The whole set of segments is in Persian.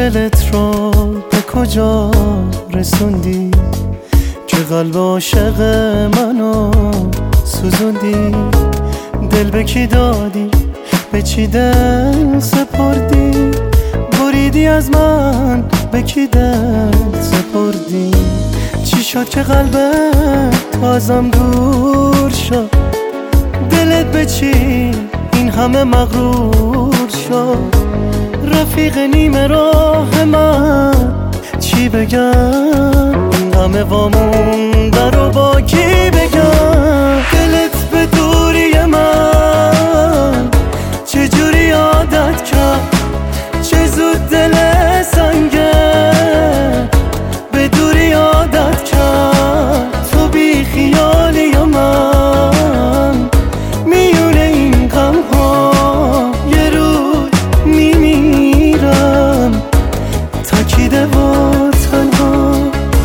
دلت رو به کجا رسوندی که قلب عاشق منو سوزوندی؟ دل به کی دادی؟ به چی دل سپردی؟ بریدی از من، به کی دل سپردی؟ چی شد که قلبت ازم دور شد؟ دلت به چی این همه مغرور شد؟ رفیق نیمه راه من چی بگم؟ این غم وامونده رو با کی بگم؟ دلت به دوری من چجوری عادت کرد؟ چه زود دل سنگه به دوری عادت کرد. تو بی خیالی یا من میونه این غم ها یه روز میمیرم تکیده و تنها.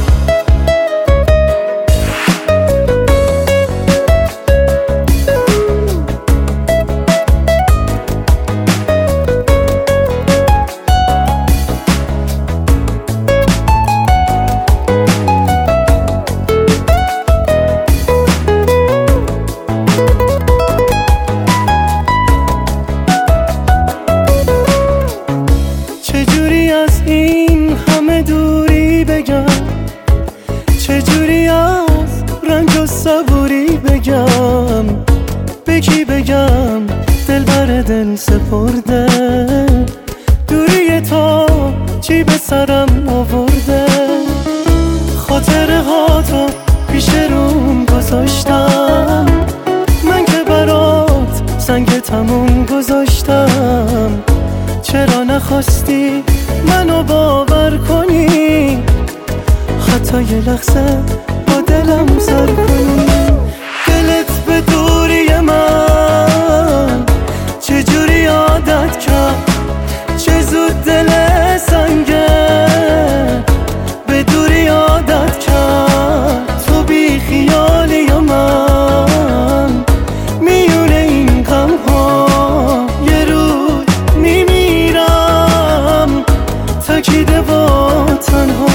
چجوری از این همه دوری بگم؟ چجوری از رنج و صبوری بگم؟ به کی بگم دل بر دل سپرده؟ دوری تو چی به سرم آورده؟ خاطره ها تو پیش روم گذاشتم، من که برات سنگ تموم گذاشتم. چرا نخواستی منو باور کنی؟ حتی یه لحظه با دلم سر کنی. دلت به دوری من چجوری عادت کرد؟ چه زود دل سنگه به دوری عادت کرد. تو بی خیالی یا من میونه این غم ها یه روز میمیرم تکیده و تنها.